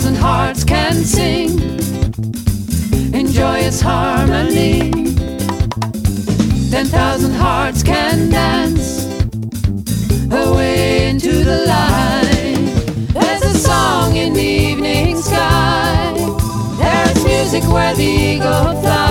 10,000 hearts can sing in joyous harmony. 10,000 hearts can dance away into the light. There's a song in the evening sky. There's music where the eagle flies.